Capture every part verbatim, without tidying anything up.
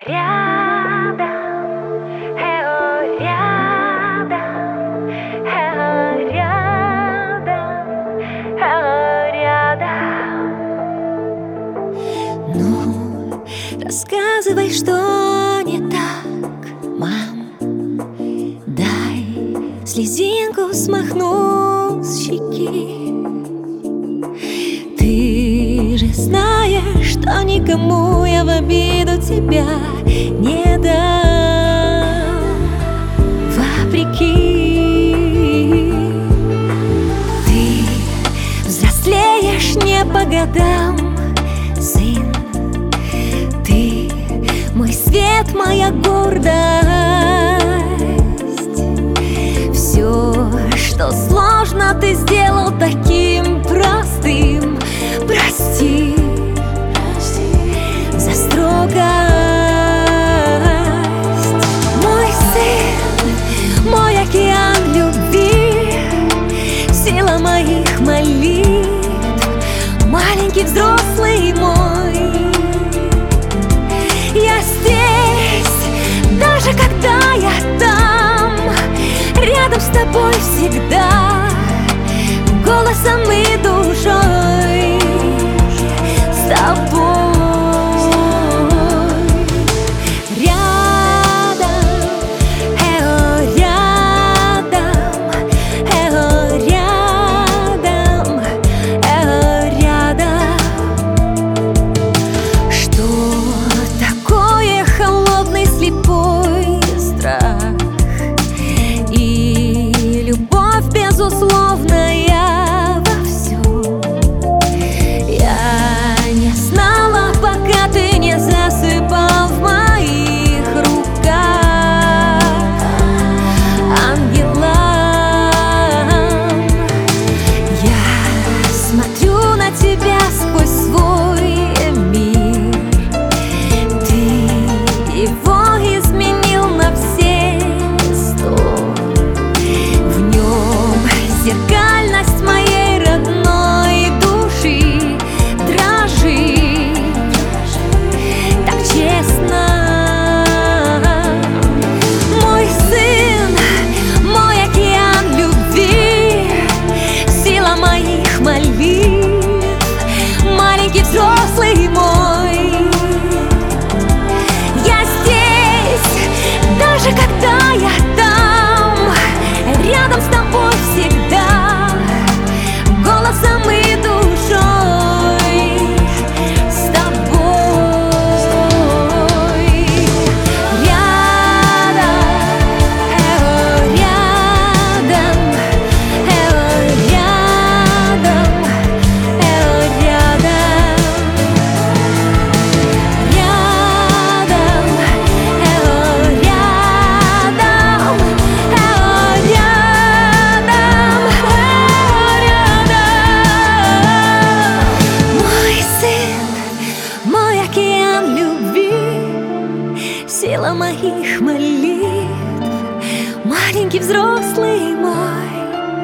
Рядом, э-о, рядом, э-о, рядом, э-о, рядом. Ну, рассказывай, что не так, мам. Дай слезинку смахну с щеки. Ты же знаешь, что никому я в обиду тебя не дам. Вопреки, ты взрослеешь не по годам, сын. Ты мой свет, моя гордость. Все, что сложно, ты сделал таким простым. Прости, за строгость. Мой сын, мой океан любви, сила моих молитв, маленький взрослый мой. Я здесь, даже когда я там, рядом с тобой всегда, голосом и душой с тобой. Безусловная во всем. Я не знала, пока ты не засыпал в моих руках ангелом. Я смотрю на тебя сквозь свой мир. Ты его изменил на все сто. Зеркальность моей родной души дрожит так честно. Мой сын, мой океан любви, сила моих молитв, маленький взрослый мой. Я здесь, даже когда я там, рядом с тобой всегда, голосом и душой с тобой. Рядом, э-о, рядом, э-о, рядом, э-о, рядом. Рядом, э-о, рядом, э-о, рядом. Мой океан любви, сила моих молитв, маленький взрослый мой.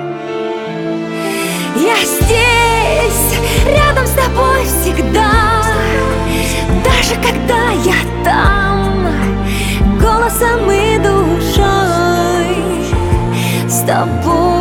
Я здесь, рядом с тобой всегда, даже когда я там, голосом и душой с тобой.